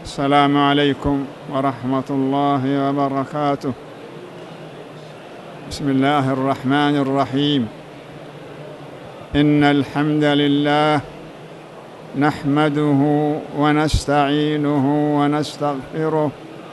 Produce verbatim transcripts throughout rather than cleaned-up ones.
السلام عليكم ورحمة الله وبركاته. بسم الله الرحمن الرحيم. إن الحمد لله نحمده ونستعينه ونستغفره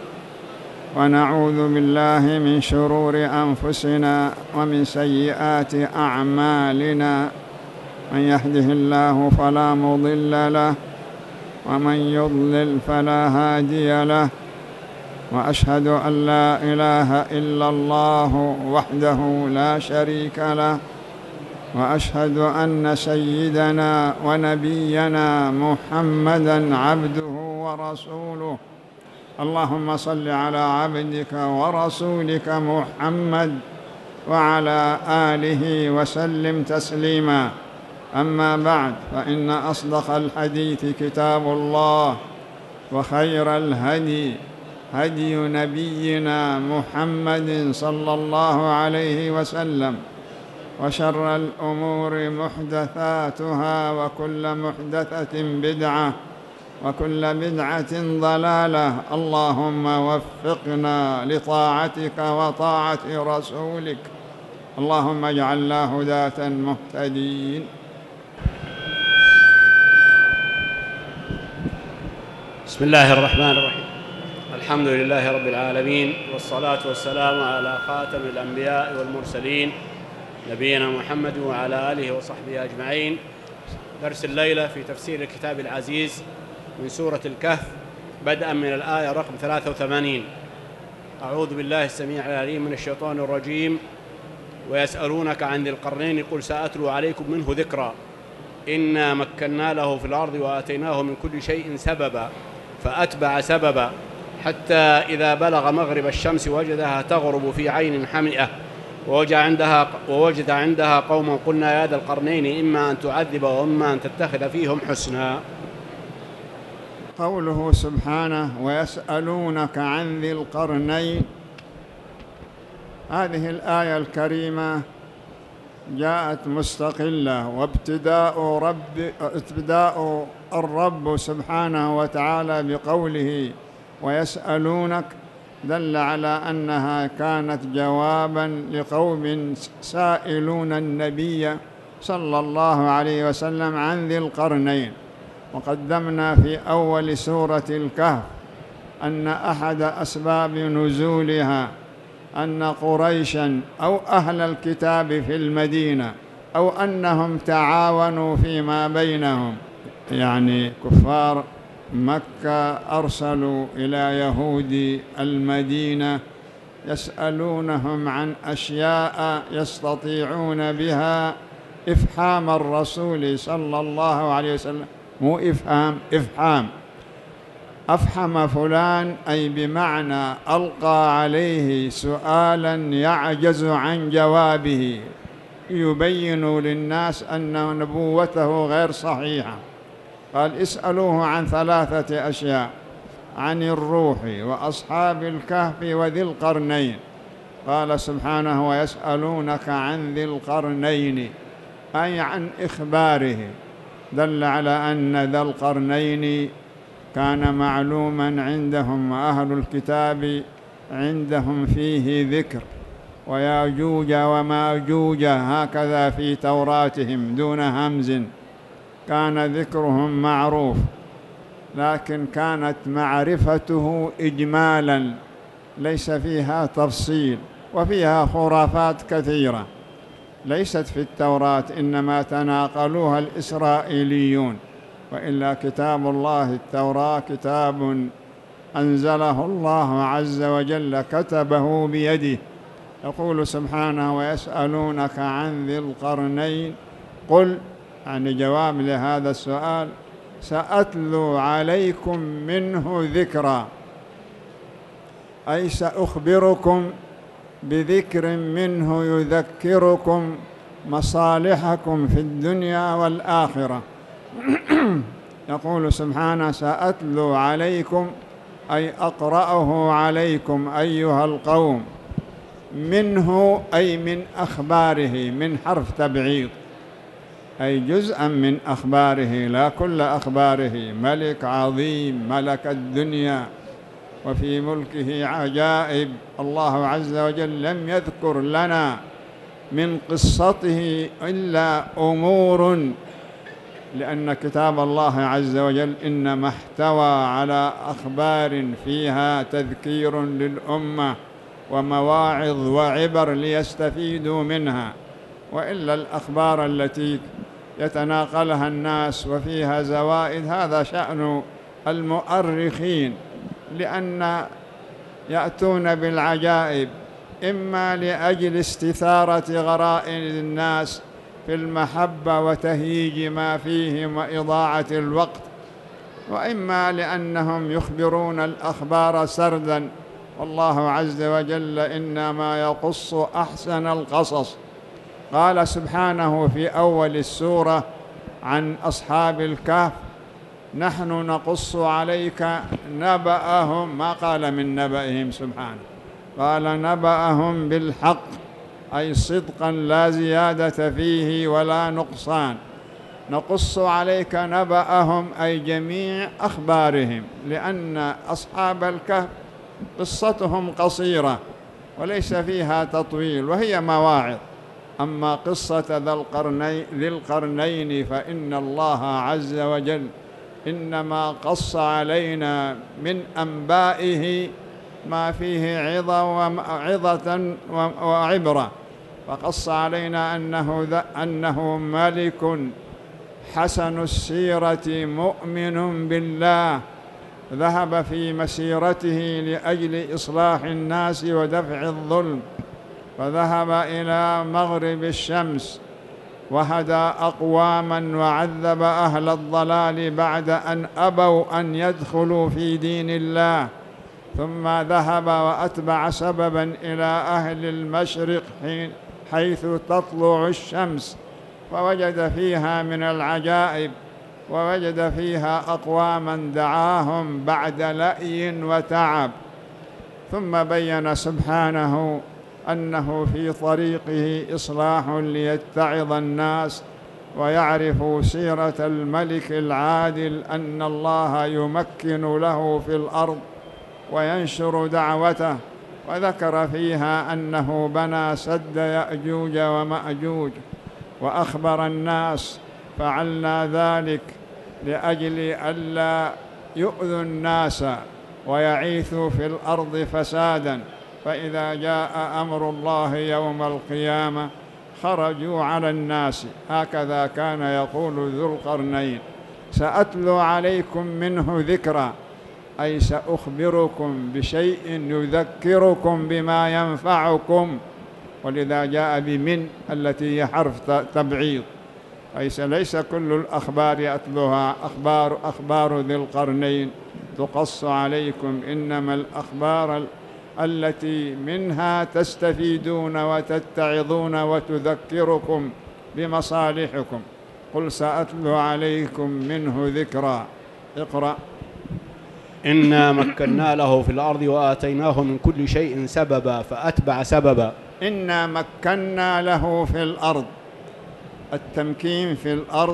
ونعوذ بالله من شرور أنفسنا ومن سيئات أعمالنا. من يهده الله فلا مضل له ومن يضلل فلا هادي له، وأشهد أن لا إله إلا الله وحده لا شريك له، وأشهد أن سيدنا ونبينا محمدًا عبده ورسوله. اللهم صل على عبدك ورسولك محمد وعلى آله وسلم تسليما. أما بعد، فإن أصدق الحديث كتاب الله، وخير الهدي هدي نبينا محمد صلى الله عليه وسلم، وشر الأمور محدثاتها، وكل محدثة بدعة، وكل بدعة ضلالة. اللهم وفقنا لطاعتك وطاعة رسولك، اللهم اجعلنا هداة مهتدين. بسم الله الرحمن الرحيم. الحمد لله رب العالمين، والصلاة والسلام على خاتم الأنبياء والمرسلين نبينا محمد وعلى آله وصحبه أجمعين. درس الليلة في تفسير الكتاب العزيز من سورة الكهف، بدءا من الآية رقم ثلاثة وثمانين. أعوذ بالله السميع العليم من الشيطان الرجيم. ويسألونك عن ذي القرنين قل سأتلو عليكم منه ذكرا إنا مكنا له في الأرض وآتيناه من كل شيء سببا فأتبع سببا حتى إذا بلغ مغرب الشمس وجدها تغرب في عين حمئة ووجد عندها, ووجد عندها قوما قلنا يا ذا القرنين إما أن تعذب وإما أن تتخذ فيهم حسنا. قوله سبحانه ويسألونك عن ذي القرنين، هذه الآية الكريمة جاءت مستقلة، وابتداء رب ابتداء الرب سبحانه وتعالى بقوله ويسألونك دل على أنها كانت جوابا لقوم سائلون النبي صلى الله عليه وسلم عن ذي القرنين. وقدمنا في أول سورة الكهف أن أحد أسباب نزولها أن قريشا أو أهل الكتاب في المدينة أو أنهم تعاونوا فيما بينهم، يعني كفار مكة أرسلوا إلى يهود المدينة يسألونهم عن أشياء يستطيعون بها إفحام الرسول صلى الله عليه وسلم. مو إفهام، إفحام. أفحم فلان أي بمعنى ألقى عليه سؤالا يعجز عن جوابه، يبين للناس أن نبوته غير صحيحة. قال اسألوه عن ثلاثة أشياء: عن الروح وأصحاب الكهف وذي القرنين. قال سبحانه ويسألونك عن ذي القرنين أي عن إخباره، دل على أن ذا القرنين كان معلوما عندهم، وأهل الكتاب عندهم فيه ذكر، وياجوج وماجوج هكذا في توراتهم دون همز، كان ذكرهم معروف، لكن كانت معرفته إجمالا ليس فيها تفصيل، وفيها خرافات كثيرة ليست في التوراة، إنما تناقلوها الإسرائيليون، وإلا كتاب الله التوراة كتاب أنزله الله عز وجل، كتبه بيده. يقول سبحانه ويسألونك عن ذي القرنين قل، يعني جواب لهذا السؤال، سأتلو عليكم منه ذكرا، أي سأخبركم بذكر منه يذكركم مصالحكم في الدنيا والآخرة. يقول سبحانه سأتلو عليكم أي أقرأه عليكم أيها القوم، منه أي من أخباره، من حرف تبعيض، أي جزءا من أخباره لا كل أخباره. ملك عظيم ملك الدنيا وفي ملكه عجائب. الله عز وجل لم يذكر لنا من قصته إلا أمور، لأن كتاب الله عز وجل إنما احتوى على أخبار فيها تذكير للأمة ومواعظ وعبر ليستفيدوا منها، وإلا الأخبار التي يتناقلها الناس وفيها زوائد هذا شأن المؤرخين، لأن يأتون بالعجائب إما لأجل استثارة غرائز الناس في المحبة وتهييج ما فيهم وإضاعة الوقت، وإما لأنهم يخبرون الأخبار سردا. والله عز وجل إنما يقص أحسن القصص. قال سبحانه في أول السورة عن أصحاب الكهف: نحن نقص عليك نبأهم، ما قال من نبأهم سبحانه، قال نبأهم بالحق، أي صدقا لا زيادة فيه ولا نقصان. نقص عليك نبأهم أي جميع أخبارهم، لأن أصحاب الكهف قصتهم قصيرة وليس فيها تطويل وهي مواعظ. أما قصة ذا القرنين ذي القرنين فإن الله عز وجل إنما قص علينا من أنبائه ما فيه عظة وعظة وعبرة، فقص علينا أنه, أنه ملك حسن السيرة مؤمن بالله، ذهب في مسيرته لأجل إصلاح الناس ودفع الظلم، فذهب إلى مغرب الشمس وهدى أقواما وعذب أهل الضلال بعد أن أبوا أن يدخلوا في دين الله، ثم ذهب وأتبع سببا إلى أهل المشرق حيث تطلع الشمس، فوجد فيها من العجائب، ووجد فيها أقواما دعاهم بعد لأي وتعب. ثم بين سبحانه أنه في طريقه إصلاح ليتعظ الناس ويعرفوا سيرة الملك العادل، أن الله يمكن له في الأرض وينشر دعوته، وذكر فيها أنه بنى سد يأجوج ومأجوج، وأخبر الناس فعلنا ذلك لأجل ألا يؤذوا الناس ويعيثوا في الأرض فسادا، فإذا جاء أمر الله يوم القيامة خرجوا على الناس. هكذا كان يقول ذو القرنين: سأتلو عليكم منه ذكرا، أي سأخبركم بشيء يذكركم بما ينفعكم، ولذا جاء بمن التي هي حرف تبعيض، أي ليس كل الأخبار يتلوها أخبار أخبار ذي القرنين تقص عليكم، إنما الأخبار التي منها تستفيدون وتتعظون وتذكركم بمصالحكم. قل سأتلو عليكم منه ذكرا. اقرأ. إنا مكنا له في الأرض وآتيناه من كل شيء سببا فأتبع سببا. إنا مكنا له في الأرض، التمكين في الأرض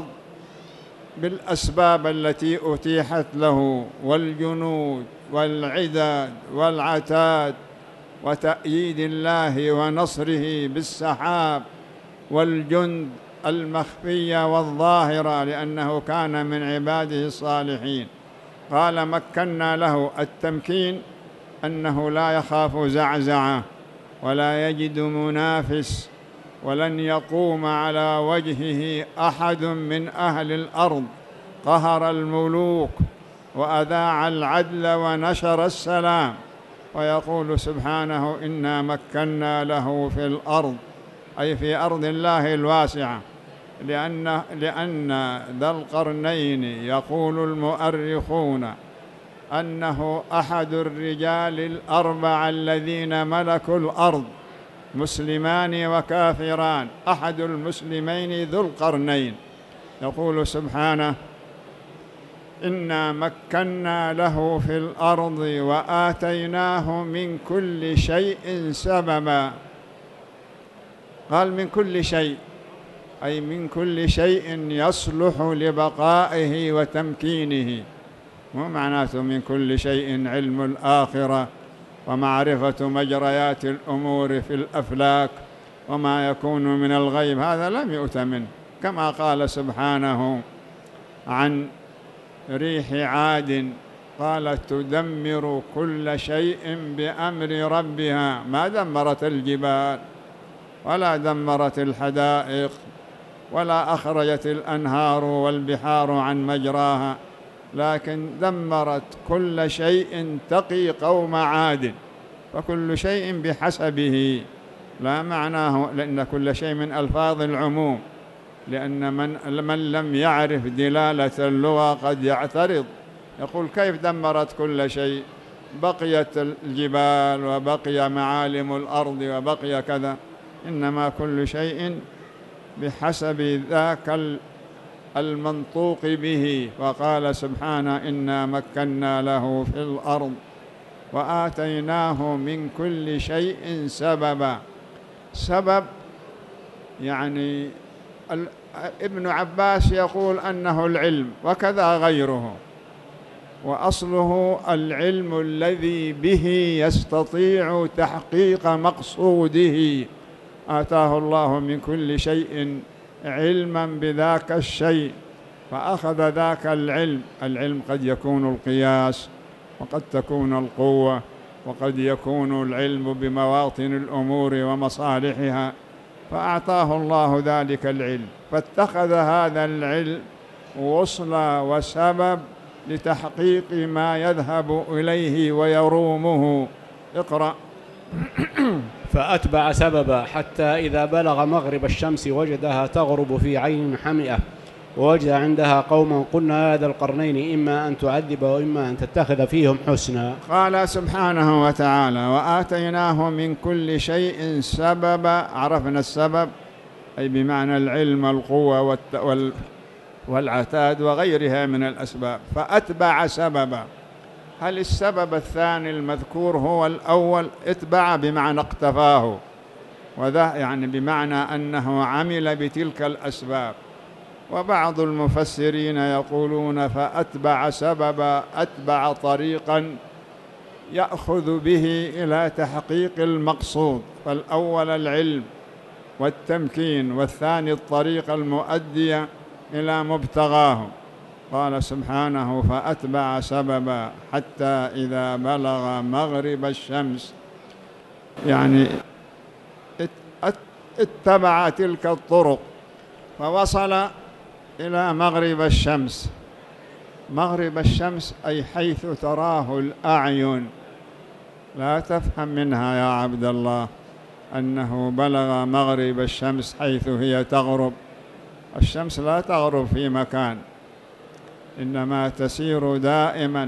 بالأسباب التي أتيحت له، والجنود والعداد والعتاد، وتأييد الله ونصره بالسحاب، والجند المخفية والظاهرة، لأنه كان من عباده الصالحين. قال مكنا له، التمكين أنه لا يخاف زعزعة ولا يجد منافس، ولن يقوم على وجهه أحد من أهل الأرض، قهر الملوك وأذاع العدل ونشر السلام. ويقول سبحانه: إنا مكنا له في الأرض، أي في أرض الله الواسعة، لأن, لأن ذا القرنين يقول المؤرخون أنه أحد الرجال الأربعة الذين ملكوا الأرض، مسلمان وكافران، أحد المسلمين ذو القرنين. يقول سبحانه: إنا مكنا له في الأرض وآتيناه من كل شيء سببا. قال من كل شيء، أي من كل شيء يصلح لبقائه وتمكينه، مو معناته من كل شيء علم الآخرة ومعرفة مجريات الأمور في الأفلاك وما يكون من الغيب، هذا لم يؤت منه، كما قال سبحانه عن ريح عاد قالت تدمر كل شيء بأمر ربها، ما دمرت الجبال ولا دمرت الحدائق ولا أخرجت الأنهار والبحار عن مجراها، لكن دمرت كل شيء تقي قوم عاد، فكل شيء بحسبه، لا معناه لأن كل شيء من ألفاظ العموم، لأن من, من لم يعرف دلالة اللغة قد يعترض يقول كيف دمرت كل شيء، بقيت الجبال وبقي معالم الأرض وبقي كذا، إنما كل شيء بحسب ذاك المنطوق به. وقال سبحانه إنا مكنا له في الأرض وآتيناه من كل شيء سببا. سبب يعني ابن عباس يقول أنه العلم وكذا غيره، وأصله العلم الذي به يستطيع تحقيق مقصوده، آتاه الله من كل شيء علما بذاك الشيء فأخذ ذاك العلم. العلم قد يكون القياس وقد تكون القوة وقد يكون العلم بمواطن الأمور ومصالحها، فأعطاه الله ذلك العلم، فاتخذ هذا العلم وصلة وسبب لتحقيق ما يذهب إليه ويرومه. اقرأ. فأتبع سببا حتى إذا بلغ مغرب الشمس وجدها تغرب في عين حمئة ووجد عندها قوما قلنا هذا القرنين إما أن تعذب وإما أن تتخذ فيهم حسنا. قال سبحانه وتعالى وآتيناه من كل شيء سببا. عرفنا السبب أي بمعنى العلم والقوة والعتاد وغيرها من الأسباب، فأتبع سببا. هل السبب الثاني المذكور هو الأول؟ اتبع بمعنى اقتفاه، وذا يعني بمعنى أنه عمل بتلك الأسباب. وبعض المفسرين يقولون فأتبع سببا أتبع طريقا يأخذ به إلى تحقيق المقصود، فالأول العلم والتمكين والثاني الطريق المؤدية إلى مبتغاه. قال سبحانه فأتبع سببا حتى إذا بلغ مغرب الشمس، يعني اتبع تلك الطرق فوصل إلى مغرب الشمس. مغرب الشمس أي حيث تراه الأعين، لا تفهم منها يا عبد الله أنه بلغ مغرب الشمس حيث هي تغرب. الشمس لا تغرب في مكان، إنما تسير دائما،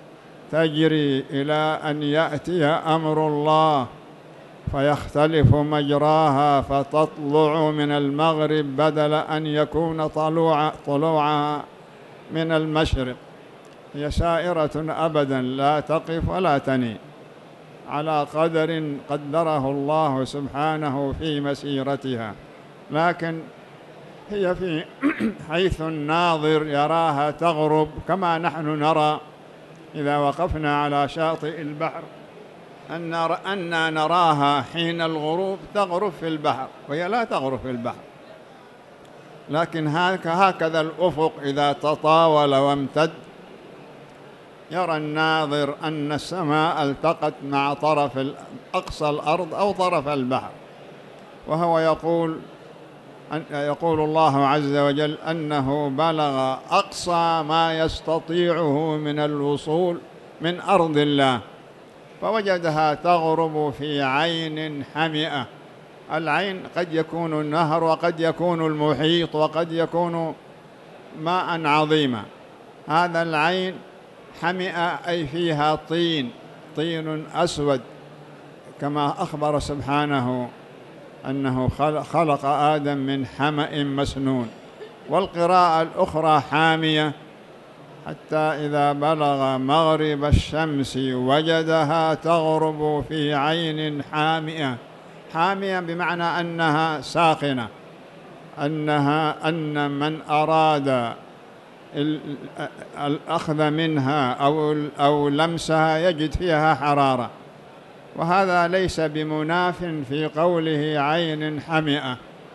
تجري إلى أن يأتي أمر الله فيختلف مجراها فتطلع من المغرب بدل أن يكون طلوع طلوعها من المشرق. هي سائرة أبدا لا تقف ولا تني على قدر قدره الله سبحانه في مسيرتها، لكن هي في حيث الناظر يراها تغرب كما نحن نرى إذا وقفنا على شاطئ البحر أن أن نراها حين الغروب تغرب في البحر، وهي لا تغرب في البحر، لكن هكذا الأفق إذا تطاول وامتد يرى الناظر أن السماء التقت مع طرف أقصى الأرض أو طرف البحر، وهو يقول يقول الله عز وجل أنه بلغ أقصى ما يستطيعه من الوصول من أرض الله، فوجدها تغرب في عين حمئة. العين قد يكون النهر وقد يكون المحيط وقد يكون ماء عظيما. هذا العين حمئة أي فيها طين، طين أسود، كما أخبر سبحانه أنه خلق آدم من حمأ مسنون. والقراءة الأخرى حامية حتى إذا بلغ مغرب الشمس وجدها تغرب في عين حامئة. حامية بمعنى أنها ساخنة، أنها أن من أراد الأخذ منها أو أو لمسها يجد فيها حرارة، وهذا ليس بمناف في قوله عين حمئة.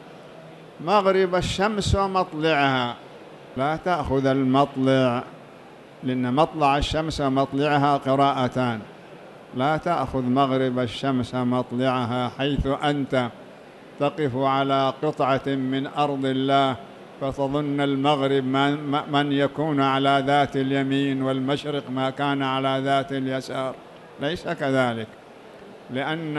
مغرب الشمس ومطلعها، لا تأخذ المطلع، لأن مطلع الشمس ومطلعها قراءتان، لا تأخذ مغرب الشمس ومطلعها، حيث أنت تقف على قطعة من أرض الله فتظن المغرب من يكون على ذات اليمين والمشرق ما كان على ذات اليسار، ليس كذلك، لأن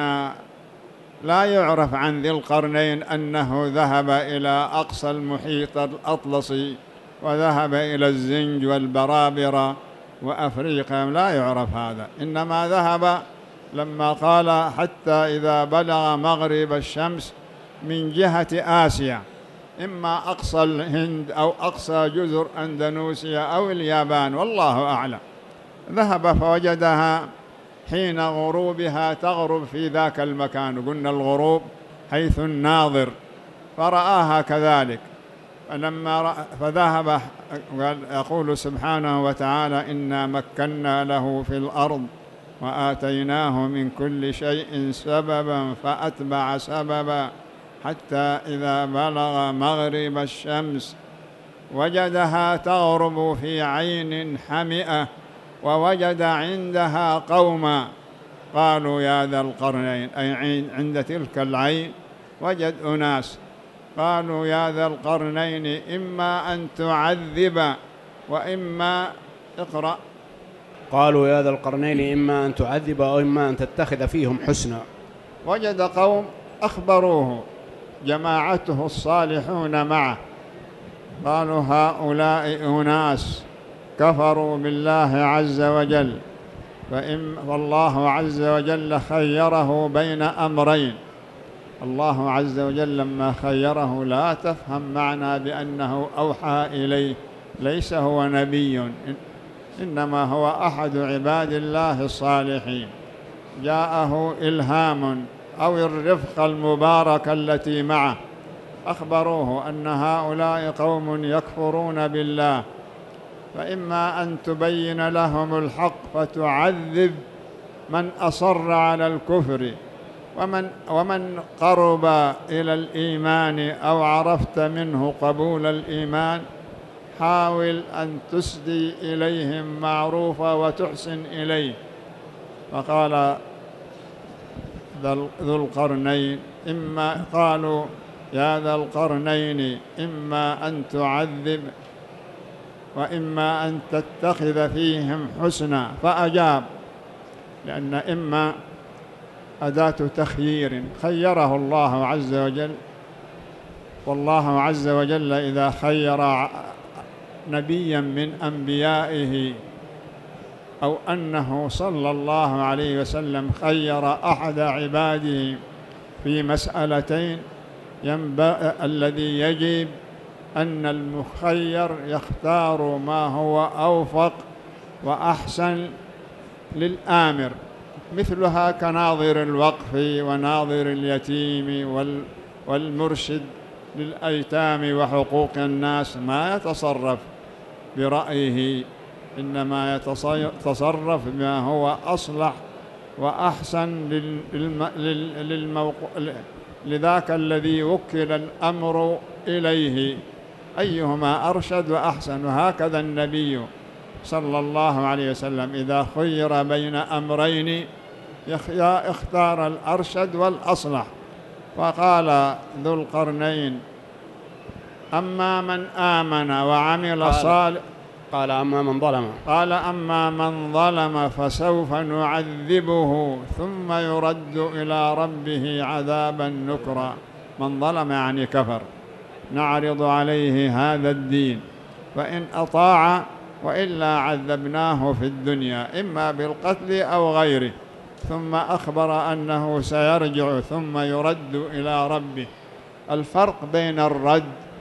لا يعرف عن ذي القرنين أنه ذهب إلى أقصى المحيط الأطلسي وذهب إلى الزنج والبرابرة وأفريقيا، لا يعرف هذا، إنما ذهب لما قال حتى إذا بلغ مغرب الشمس من جهة آسيا، إما أقصى الهند أو أقصى جزر أندونيسيا أو اليابان، والله أعلم. ذهب فوجدها حين غروبها تغرب في ذاك المكان، قلنا الغروب حيث الناظر، فرآها كذلك. فلما فذهب يقول سبحانه وتعالى: إنا مكنا له في الأرض وآتيناه من كل شيء سببا فأتبع سببا حتى إذا بلغ مغرب الشمس وجدها تغرب في عين حمئة ووجد عندها قوما قالوا يا ذا القرنين، أي عند تلك العين وجد أناس قالوا يا ذا القرنين إما أن تعذب وإما اقرأ. قالوا يا ذا القرنين إما أن تعذب وإما أن تتخذ فيهم حسنا. وجد قوم أخبروه جماعته الصالحون معه، قالوا هؤلاء أناس كفروا بالله عز وجل، فإن والله عز وجل خيره بين أمرين. الله عز وجل لما خيره لا تفهم معنى بأنه أوحى إليه، ليس هو نبي، إنما هو أحد عباد الله الصالحين، جاءه إلهام أو الرفقة المباركة التي معه، أخبروه أن هؤلاء قوم يكفرون بالله، فإما أن تبين لهم الحق فتعذب من أصر على الكفر، ومن, ومن قرب إلى الإيمان أو عرفت منه قبول الإيمان حاول أن تسدي إليهم معروفا وتحسن إليه. فقال ذو القرنين إما قالوا يا ذا القرنين إما أن تعذب وإما أن تتخذ فيهم حسنا، فأجاب، لأن إما أداة تخيير خيره الله عز وجل، والله عز وجل إذا خير نبيا من أنبيائه أو أنه صلى الله عليه وسلم خير أحد عباده في مسألتين ينبغي الذي يجب أن المخير يختار ما هو أوفق وأحسن للآمر، مثلها كناظر الوقف وناظر اليتيم والمرشد للأيتام وحقوق الناس، ما يتصرف برأيه، إنما يتصرف بما هو أصلح وأحسن للموقع لذاك الذي وكل الأمر إليه، أيهما أرشد وأحسن. وهكذا النبي صلى الله عليه وسلم إذا خير بين أمرين اختار الأرشد والأصلح. فقال ذو القرنين أما من آمن وعمل صالحا، قال أما من ظلم قال أما من ظلم فسوف نعذبه ثم يرد إلى ربه عذابا نكرا. من ظلم يعني كفر، نعرض عليه هذا الدين فإن أطاع وإلا عذبناه في الدنيا إما بالقتل أو غيره، ثم أخبر أنه سيرجع ثم يرد إلى ربه. الفرق بين الرد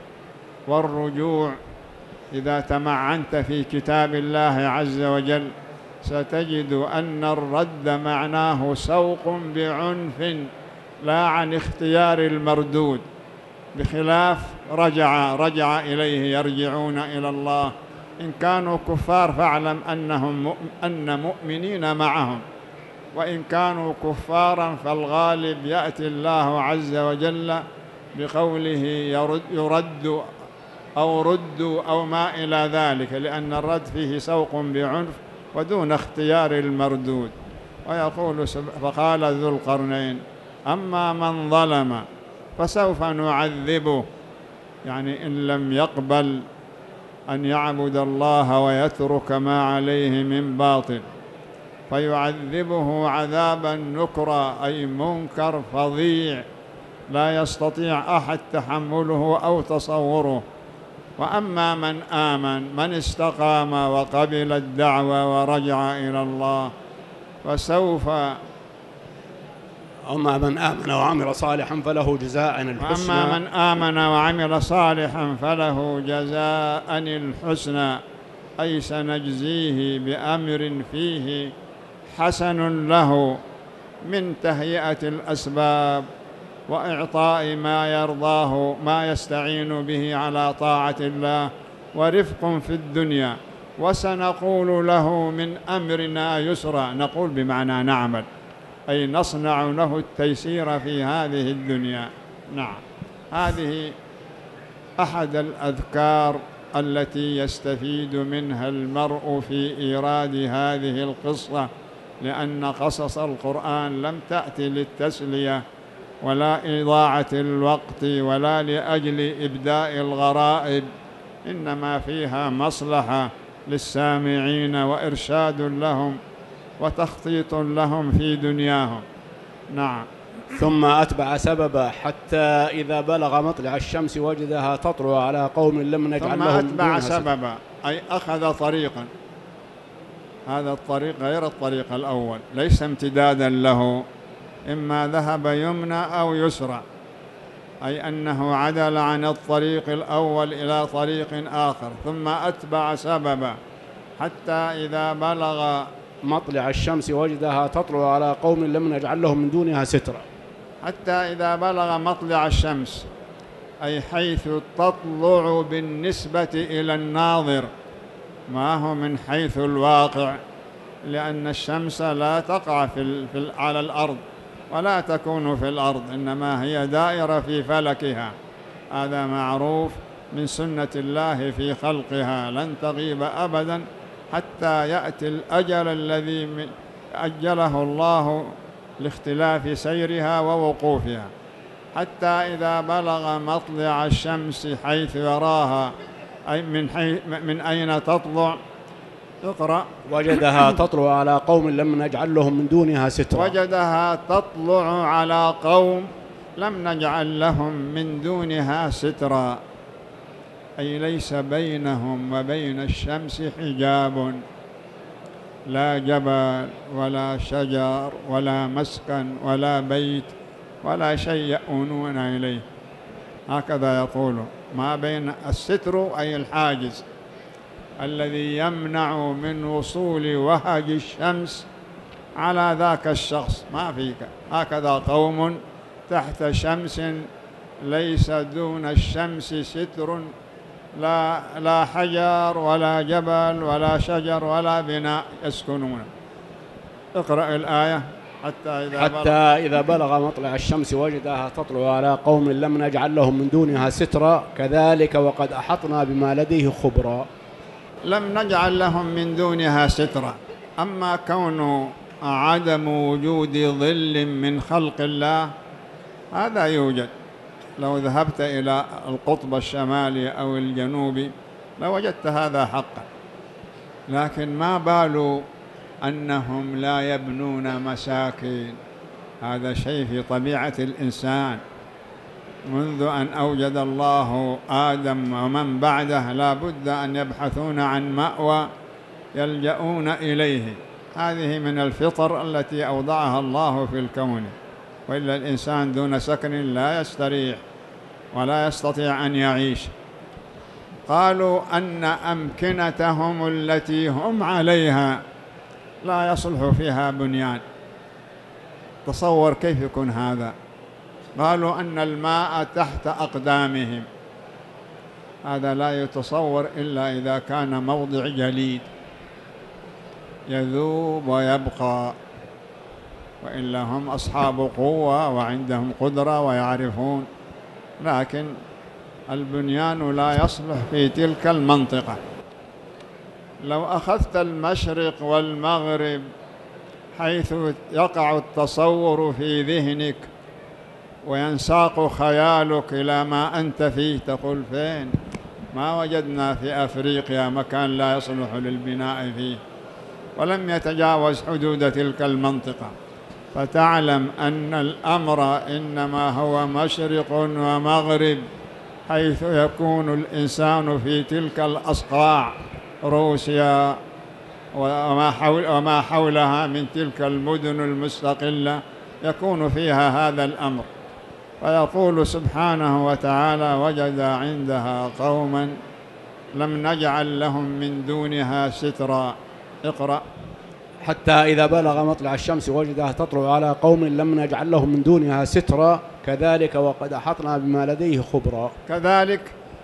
والرجوع إذا تمعنت في كتاب الله عز وجل ستجد أن الرد معناه سوق بعنف لا عن اختيار المردود، بخلاف رجع رجع إليه، يرجعون إلى الله. إن كانوا كفار فاعلم أنهم أن مؤمنين معهم، وإن كانوا كفارا فالغالب يأتي الله عز وجل بقوله يرد, يرد أو ردوا أو ما إلى ذلك، لأن الرد فيه سوق بعنف ودون اختيار المردود. ويقول فقال ذو القرنين: أما من ظلم فسوف نعذبه، يعني إن لم يقبل أن يعبد الله ويترك ما عليه من باطل فيعذبه عذابا نكرا، أي منكر فظيع لا يستطيع أحد تحمله أو تصوره. وأما من آمن، من استقام وقبل الدعوة ورجع إلى الله، فسوف أما من آمن وعمل صالحا فله جزاء الحسنى وأما من آمن وعمل صالحا فله جزاء الحسنى، أي سنجزيه بأمر فيه حسن له من تهيئة الأسباب وإعطاء ما يرضاه، ما يستعين به على طاعة الله، ورفق في الدنيا. وسنقول له من أمرنا يسرا، نقول بمعنى نعمل، أي نصنع له التيسير في هذه الدنيا. نعم، هذه أحد الأذكار التي يستفيد منها المرء في إيراد هذه القصة، لأن قصص القرآن لم تأتي للتسلية ولا إضاعة الوقت ولا لأجل إبداء الغرائب، إنما فيها مصلحة للسامعين وإرشاد لهم وتخطيط لهم في دنياهم. نعم. ثم أتبع سببا حتى إذا بلغ مطلع الشمس وجدها تطلع على قوم لم نجعل لهم. ثم أتبع سببا أي أخذ طريقا، هذا الطريق غير الطريق الأول، ليس امتدادا له، إما ذهب يمنى أو يسرى، أي أنه عدل عن الطريق الأول إلى طريق آخر. ثم أتبع سببا حتى إذا بلغ مطلع الشمس وجدها تطلع على قوم لم نجعل لهم من دونها سترا، حتى إذا بلغ مطلع الشمس، أي حيث تطلع بالنسبة إلى الناظر، ما هو من حيث الواقع، لأن الشمس لا تقع في في على الأرض ولا تكون في الأرض، إنما هي دائرة في فلكها. هذا معروف من سنة الله في خلقها، لن تغيب أبدا حتى يأتي الأجل الذي أجله الله لاختلاف سيرها ووقوفها. حتى إذا بلغ مطلع الشمس حيث يراها، أي من, حي من أين تطلع. اقرأ. وجدها تطلع على قوم لم نجعل لهم من دونها سترا. وجدها تطلع على قوم لم نجعل لهم من دونها سترا، أي ليس بينهم وبين الشمس حجاب، لا جبل ولا شجر ولا مسكن ولا بيت ولا شيء يؤونون إليه. هكذا يقول، ما بين الستر أي الحاجز الذي يمنع من وصول وهج الشمس على ذاك الشخص، ما فيك. هكذا قوم تحت شمس ليس دون الشمس ستر، لا لا حجر ولا جبل ولا شجر ولا بناء يسكنون. اقرأ الآية. حتى إذا حتى بلغ, إذا بلغ مطلع الشمس وجدها تطلع على قوم لم نجعل لهم من دونها سترا كذلك وقد أحطنا بما لديه خبرا. لم نجعل لهم من دونها سترا. أما كون عدم وجود ظل من خلق الله هذا يوجد، لو ذهبت إلى القطب الشمالي أو الجنوبي لوجدت هذا حقا، لكن ما بال أنهم لا يبنون مساكن؟ هذا شيء في طبيعة الإنسان، منذ أن أوجد الله آدم ومن بعده لا بد أن يبحثون عن مأوى يلجؤون إليه. هذه من الفطر التي أوضعها الله في الكون، وإلا الإنسان دون سكن لا يستريح ولا يستطيع أن يعيش. قالوا أن أمكنتهم التي هم عليها لا يصلح فيها بنيان. تصور كيف يكون هذا، قالوا أن الماء تحت أقدامهم. هذا لا يتصور إلا إذا كان موضع جليد يذوب ويبقى، وإلا هم أصحاب قوة وعندهم قدرة ويعرفون، لكن البنيان لا يصلح في تلك المنطقة. لو أخذت المشرق والمغرب حيث يقع التصور في ذهنك وينساق خيالك إلى ما أنت فيه، تقول فين؟ ما وجدنا في أفريقيا مكان لا يصلح للبناء فيه، ولم يتجاوز حدود تلك المنطقة، فتعلم أن الأمر إنما هو مشرق ومغرب، حيث يكون الإنسان في تلك الأصقاع، روسيا وما, حول وما حولها من تلك المدن المستقلة يكون فيها هذا الأمر. فيقول سبحانه وتعالى: وجد عندها قوما لم نجعل لهم من دونها سترا. اقرأ. حتى إذا بلغ مطلع الشمس وجدها تطلع على قوم لم نجعل لهم من دونها سترا كذلك وقد أحطنا بما لديه خبرا. كذلك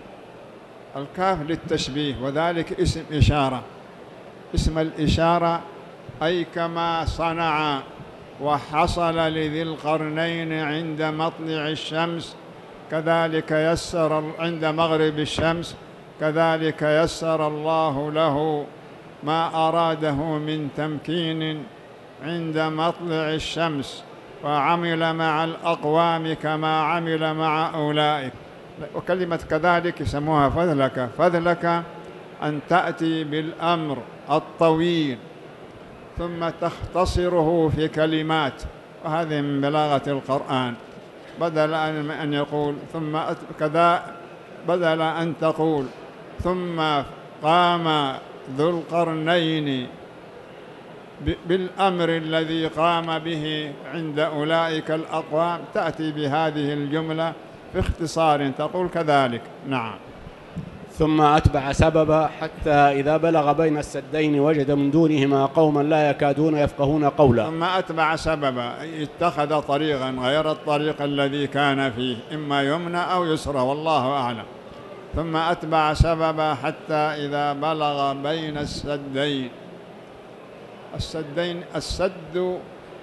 الكاف للتشبيه، وذلك اسم إشارة. اسم الإشارة أي كما صنع وحصل لذي القرنين عند مطلع الشمس كذلك يسر عند مغرب الشمس، كذلك يسر الله له ما أراده من تمكين عند مطلع الشمس، وعمل مع الأقوام كما عمل مع أولئك. وكلمة كذلك يسموها فذلك. فذلك أن تأتي بالأمر الطويل ثم تختصره في كلمات، وهذه من بلاغة القرآن. بدل أن يقول ثم كذا، بدل أن تقول ثم قام ذو القرنين بالأمر الذي قام به عند أولئك الأقوام، تأتي بهذه الجملة في اختصار تقول كذلك. نعم. ثم أتبع سببا حتى إذا بلغ بين السدين وجد من دونهما قوما لا يكادون يفقهون قولا. ثم أتبع سببا، اتخذ طريقا غير الطريق الذي كان فيه، إما يمنى أو يسرى والله أعلم. ثم أتبع سببا حتى إذا بلغ بين السدين. السدين، السد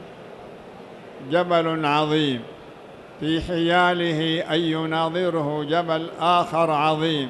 جبل عظيم في حياله أن يناظره جبل آخر عظيم،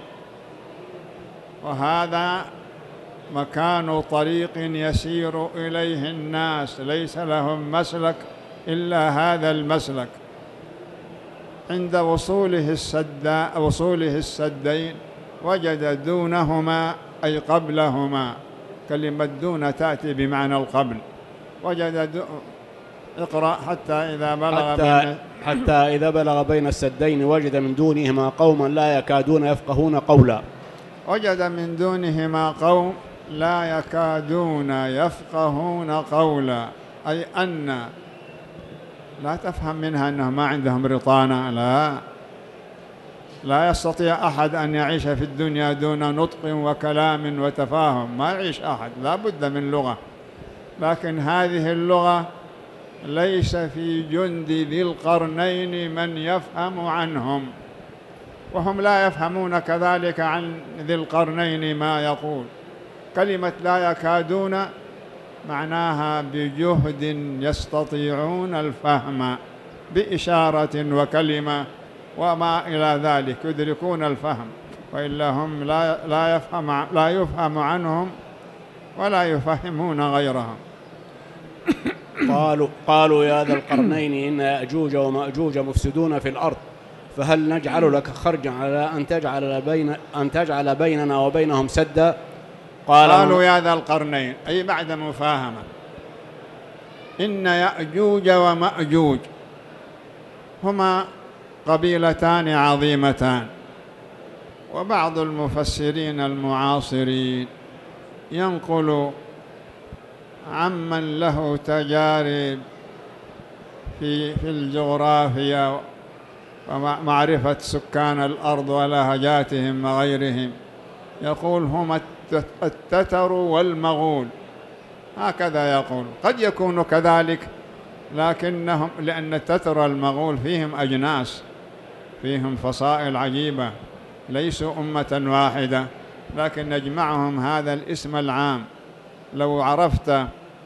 وهذا مكان طريق يسير إليه الناس، ليس لهم مسلك إلا هذا المسلك. عند وصوله السد وصوله السدين وجد دونهما أي قبلهما، كلمة دون تأتي بمعنى القبل. وجد دو... اقرأ. حتى إذا بلغ حتى, بين... حتى إذا بلغ بين السدين وجد من دونهما قوما لا يكادون يفقهون قولا. وجد من دونهما قوم لا يكادون يفقهون قولا، أي أن لا تفهم منها أنهم ما عندهم رطانة، لا لا يستطيع أحد أن يعيش في الدنيا دون نطق وكلام وتفاهم، ما يعيش أحد، لا بد من لغة. لكن هذه اللغة ليس في جند ذي القرنين من يفهم عنهم، وهم لا يفهمون كذلك عن ذي القرنين ما يقول. كلمة لا يكادون معناها بجهد يستطيعون الفهم بإشارة وكلمة وما إلى ذلك يدركون الفهم، وإلا هم لا لا يفهم لا يفهم عنهم ولا يفهمون غيرهم. قالوا قالوا يا ذا القرنين إن يأجوج ومأجوج مفسدون في الأرض فهل نجعل لك خرجا على أن تجعل بين أن تجعل بيننا وبينهم سدا؟ قال قالوا يا ذا القرنين، أي بعد مفاهمة. إن يأجوج ومأجوج هما قبيلتان عظيمتان، وبعض المفسرين المعاصرين ينقل عمن له تجارب في في الجغرافيا ومعرفة سكان الأرض ولهجاتهم وغيرهم، يقول هما التتر والمغول، هكذا يقول. قد يكون كذلك لكنهم لأن التتر المغول فيهم أجناس، فيهم فصائل عجيبة، ليسوا أمة واحدة، لكن نجمعهم هذا الاسم العام. لو عرفت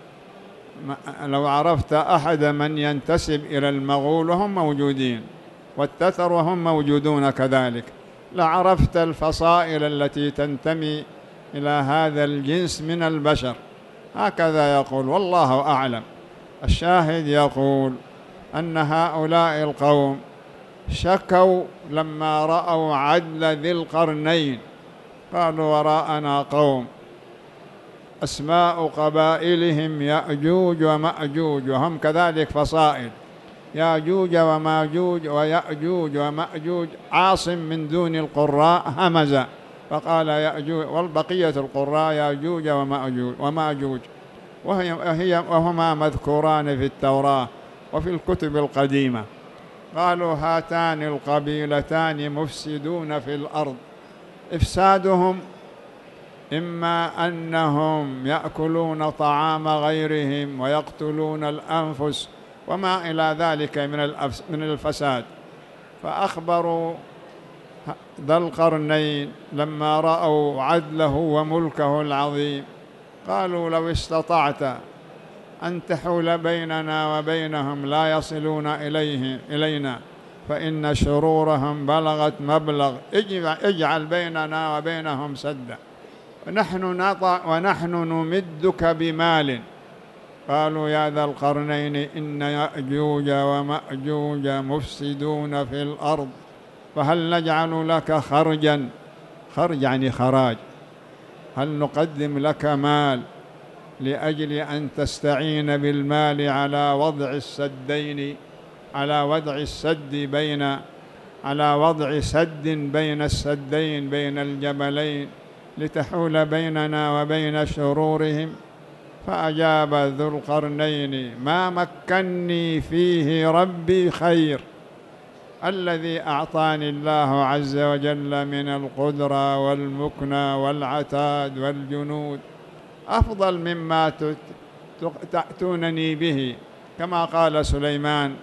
لو عرفت أحد من ينتسب إلى المغول وهم موجودين، والتتر وهم موجودون كذلك، لعرفت الفصائل التي تنتمي إلى هذا الجنس من البشر. هكذا يقول، والله أعلم. الشاهد يقول أن هؤلاء القوم شكوا لما رأوا عدل ذي القرنين، قالوا وراءنا قوم أسماء قبائلهم يأجوج ومأجوج، وهم كذلك فصائل، يأجوج وماجوج ويأجوج ومأجوج. عاصم من دون القراء همز فقال يأجوج، والبقية القراء يأجوج ومأجوج وماجوج، وهي وهما مذكوران في التوراة وفي الكتب القديمة. قالوا هاتان القبيلتان مفسدون في الأرض، إفسادهم إما أنهم يأكلون طعام غيرهم ويقتلون الأنفس وما إلى ذلك من الفساد. فأخبروا ذا القرنين لما رأوا عدله وملكه العظيم، قالوا لو استطعت أن تحول بيننا وبينهم لا يصلون إليه إلينا، فإن شرورهم بلغت مبلغ، اجعل بيننا وبينهم سدا ونحن نطع ونحن نمدك بمال. قالوا يا ذا القرنين إن يأجوج ومأجوج مفسدون في الأرض، فهل نجعل لك خرجا، خرج يعني خراج، هل نقدم لك مال لأجل أن تستعين بالمال على وضع السدين، على وضع السد بين على وضع سد بين السدين بين الجبلين لتحول بيننا وبين شرورهم؟ فأجاب ذو القرنين ما مكني فيه ربي خير، الذي أعطاني الله عز وجل من القدرة والمكنة والعتاد والجنود أفضل مما تأتونني به. كما قال سليمان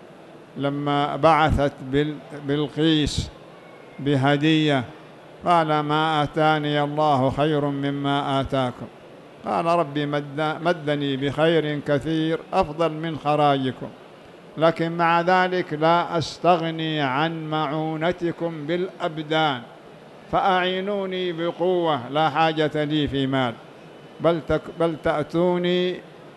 لما بعثت بلقيس بهدية، قال ما آتاني الله خير مما آتاكم، قال ربي مدني بخير كثير أفضل من خراجكم، لكن مع ذلك لا أستغني عن معونتكم بالأبدان، فأعينوني بقوة، لا حاجة لي في مال، بل, تك بل تأتوني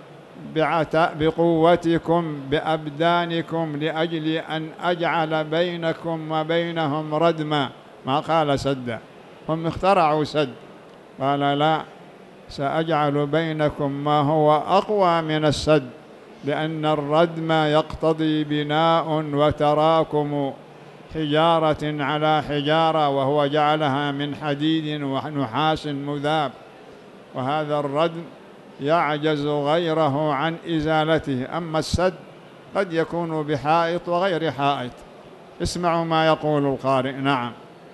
بقوتكم بأبدانكم لأجل أن أجعل بينكم وبينهم ردما. ما قال سدا، هم اخترعوا سد، قال لا، سأجعل بينكم ما هو أقوى من السد، لأن الردم يقتضي بناء وتراكم حجارة على حجارة، وهو جعلها من حديد ونحاس مذاب، وهذا الردم يعجز غيره عن إزالته. أما السد قد يكون بحائط وغير حائط. اسمعوا ما يقول القارئ. نعم.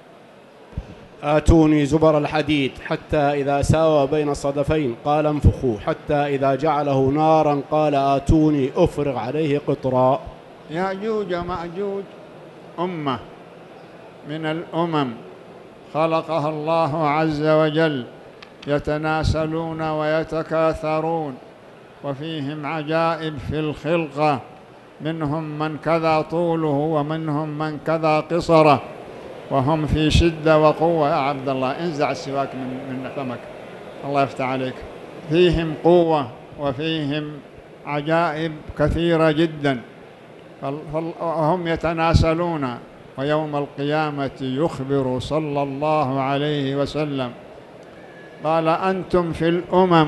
آتوني زبر الحديد حتى إذا ساوى بين الصدفين قال انفخوا، حتى إذا جعله نارا قال آتوني أفرغ عليه قطرا. يأجوج ومأجوج أمة من الأمم خلقها الله عز وجل، يتناسلون ويتكاثرون، وفيهم عجائب في الخلقة، منهم من كذا طوله ومنهم من كذا قصره، وهم في شدة وقوة. يا عبد الله انزع السواك من من فمك، الله يفتح عليك. فيهم قوة وفيهم عجائب كثيرة جدا، فهم يتناسلون. ويوم القيامة يخبر صلى الله عليه وسلم قال أنتم في الأمم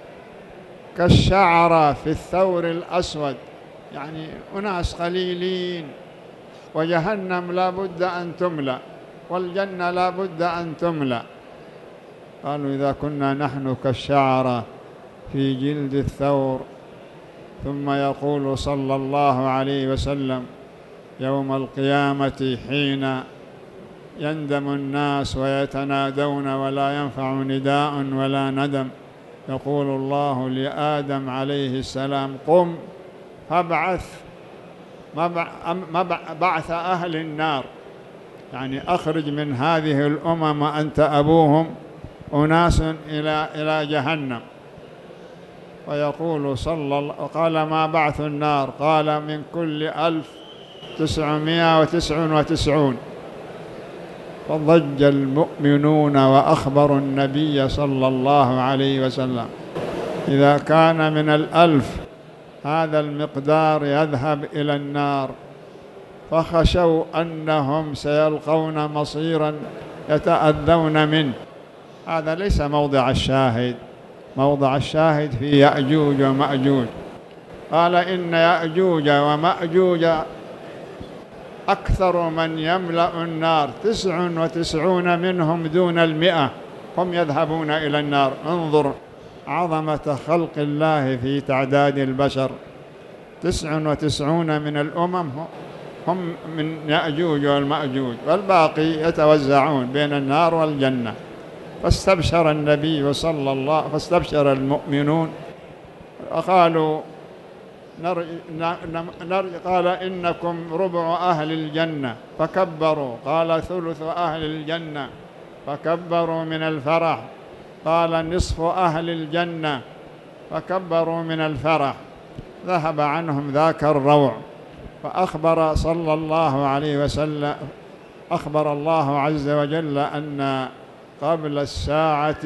كالشعرة في الثور الأسود، يعني أناس قليلين، وجهنم لا بد أن تملأ والجنة لا بد أن تملأ. قالوا إذا كنا نحن كالشعرة في جلد الثور. ثم يقول صلى الله عليه وسلم يوم القيامة حين يندم الناس ويتنادون ولا ينفع نداء ولا ندم، يقول الله لآدم عليه السلام قم فابعث بعث أهل النار، يعني أخرج من هذه الأمم وأنت أبوهم أناس إلى إلى جهنم. ويقول صلى الله قال ما بعث النار؟ قال من كل ألف تسعمائة وتسعة وتسعون. فضج المؤمنون وأخبروا النبي صلى الله عليه وسلم إذا كان من الألف هذا المقدار يذهب إلى النار، فخشوا أنهم سيلقون مصيرا يتأذون منه. هذا ليس موضع الشاهد، موضع الشاهد في يأجوج ومأجوج. قال إن يأجوج ومأجوج أكثر من يملأ النار، تسع وتسعون منهم دون المئة هم يذهبون إلى النار. انظر عظمة خلق الله في تعداد البشر. تسع وتسعون من الأمم هم من يأجوج والمأجوج، والباقي يتوزعون بين النار والجنة. فاستبشر النبي صلى الله فاستبشر المؤمنون قالوا نر... نر... قال إنكم ربع أهل الجنة، فكبروا. قال ثلث أهل الجنة، فكبروا من الفرح. قال نصف أهل الجنة، فكبروا من الفرح. ذهب عنهم ذاك الروع. فأخبر صلى الله عليه وسلم أخبر الله عز وجل أن قبل الساعة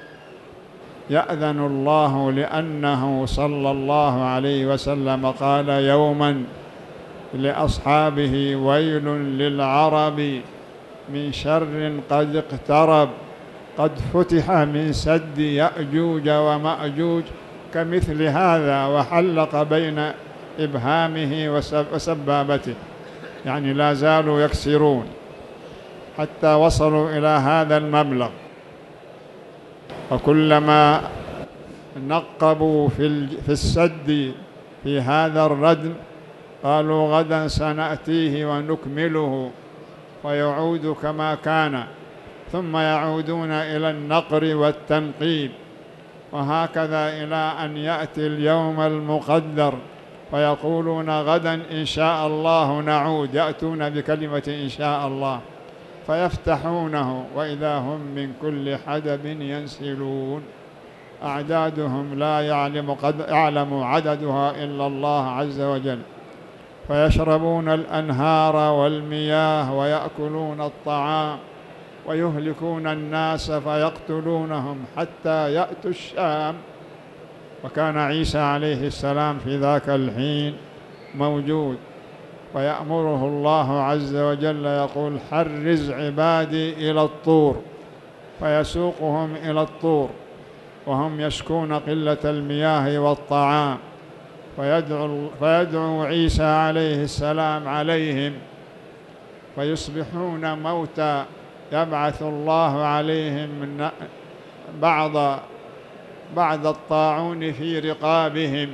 يأذن الله، لأنه صلى الله عليه وسلم قال يوما لأصحابه ويل للعرب من شر قد اقترب، قد فتح من سد يأجوج ومأجوج كمثل هذا، وحلق بين إبهامه وسبابته، يعني لا زالوا يكسرون حتى وصلوا إلى هذا المبلغ. وكلما نقبوا في السد في هذا الردم قالوا غدا سنأتيه ونكمله، ويعود كما كان، ثم يعودون إلى النقر والتنقيب، وهكذا إلى أن يأتي اليوم المقدر ويقولون غدا إن شاء الله نعود، يأتون بكلمة إن شاء الله فيفتحونه، وإذا هم من كل حدب ينسلون. أعدادهم لا يعلم, قد يعلم عددها إلا الله عز وجل. فيشربون الأنهار والمياه ويأكلون الطعام ويهلكون الناس فيقتلونهم حتى يأتوا الشام. وكان عيسى عليه السلام في ذاك الحين موجود، ويأمره الله عز وجل يقول حرز عبادي إلى الطور، فيسوقهم إلى الطور وهم يشكون قلة المياه والطعام، فيدعو, فيدعو عيسى عليه السلام عليهم فيصبحون موتى، يبعث الله عليهم من بعض بعد الطاعون في رقابهم،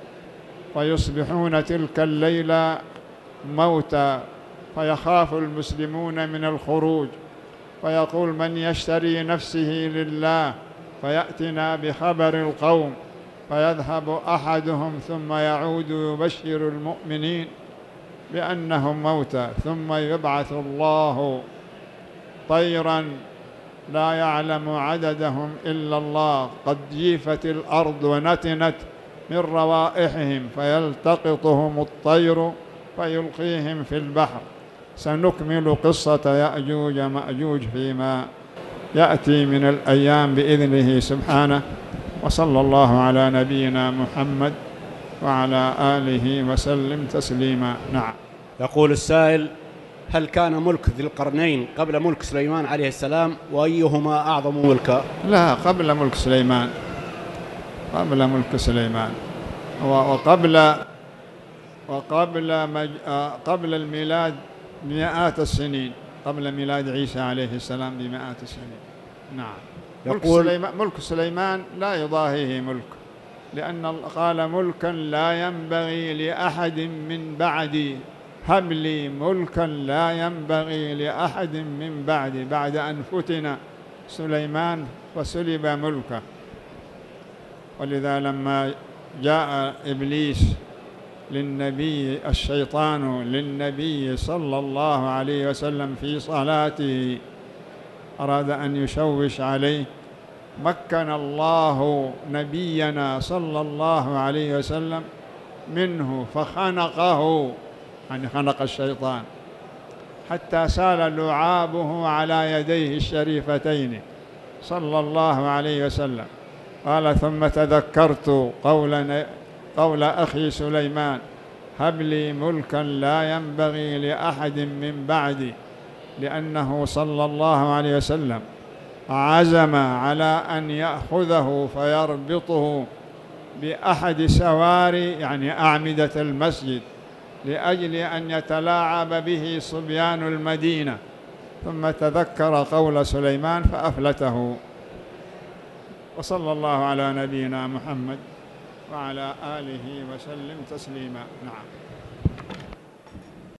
فيصبحون تلك الليلة موتى، فيخاف المسلمون من الخروج، فيقول من يشتري نفسه لله فيأتنا بخبر القوم، فيذهب أحدهم ثم يعود يبشر المؤمنين بأنهم موتى، ثم يبعث الله طيرا لا يعلم عددهم إلا الله، قد جيفت الأرض ونتنت من روائحهم، فيلتقطهم الطير فيلقيهم في البحر. سنكمل قصة يأجوج مأجوج فيما يأتي من الأيام بإذنه سبحانه. وصلى الله على نبينا محمد وعلى آله وسلم تسليما. نعم. يقول السائل: هل كان ملك ذي القرنين قبل ملك سليمان عليه السلام، وأيهما أعظم ملكا؟ لا، قبل ملك سليمان، قبل ملك سليمان، وقبل وقبل مج... قبل الميلاد بمئات السنين، قبل ميلاد عيسى عليه السلام بمئات السنين. نعم. ملك سليمان, ملك سليمان لا يضاهيه ملك، لأن قال ملكا لا ينبغي لأحد من بعدي، هب لي ملكا لا ينبغي لأحد من بعدي، بعد أن فتن سليمان وسلب ملكه. ولذا لما جاء إبليس للنبي الشيطان للنبي صلى الله عليه وسلم في صلاته، أراد أن يشوش عليه، مكن الله نبينا صلى الله عليه وسلم منه فخنقه، يعني خنق الشيطان حتى سال لعابه على يديه الشريفتين صلى الله عليه وسلم. قال: ثم تذكرت قول, قول أخي سليمان: هب لي ملكا لا ينبغي لأحد من بعدي، لأنه صلى الله عليه وسلم عزم على أن يأخذه فيربطه بأحد سواري يعني أعمدة المسجد لأجل أن يتلاعب به صبيان المدينة، ثم تذكر قول سليمان فأفلته. وصلى الله على نبينا محمد وعلى آله وسلم تسليما. نعم.